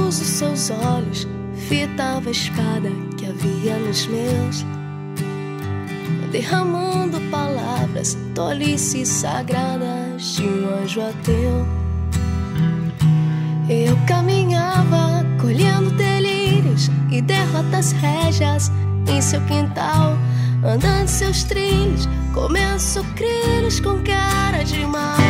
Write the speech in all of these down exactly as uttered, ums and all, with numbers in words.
cruz dos seus olhos fitava a espada que havia nos meus, derramando palavras tolices e sagradas de um anjo ateu. Eu caminhava colhendo delírios e derrotas régias em seu quintal, andando seus trilhos, comendo sucrilhos com cara de mal.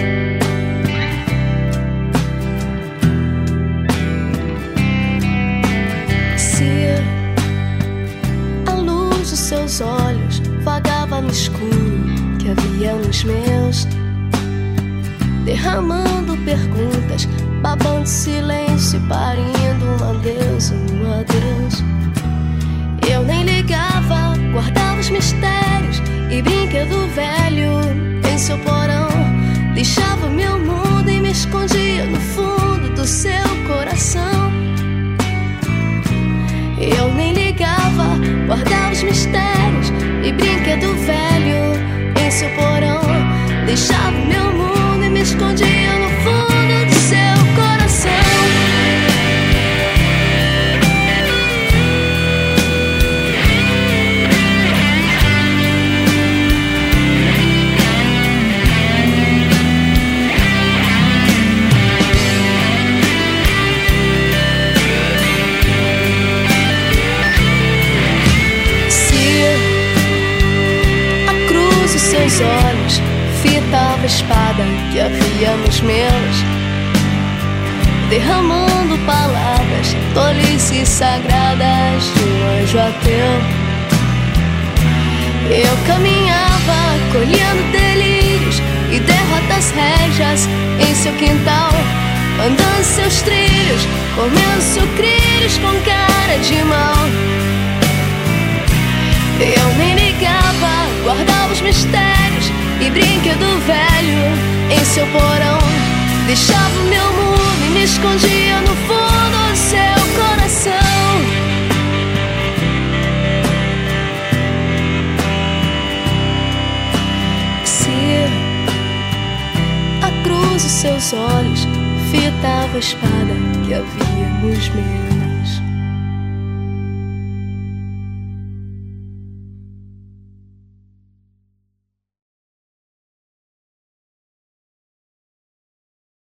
Se a luz dos seus olhos vagava no escuro que havia nos meus, derramando perguntas, babando silêncio, parindo um adeus, um adeus. Eu nem ligava, guardava os mistérios e brinquedo velho em seu porão. Deixava o meu mundo e me escondia no fundo do seu coração. Eu nem ligava, guardava os mistérios e brinquedo velho em seu porão. Deixava o meu mundo e me escondia no fundo do seu coração. Seus olhos fitava a espada que havia nos meus, derramando palavras tolices e sagradas de um anjo ateu. Eu caminhava colhendo delírios e derrotas régias em seu quintal, andando seus trilhos, comendo sucrilhos com cara de mal. Eu nem ligava, guardava os mistérios e brinquedo velho em seu porão. Deixava o meu mundo e me escondia no fundo do seu coração. Se a cruz dos seus olhos fitava a espada que havia nos meus.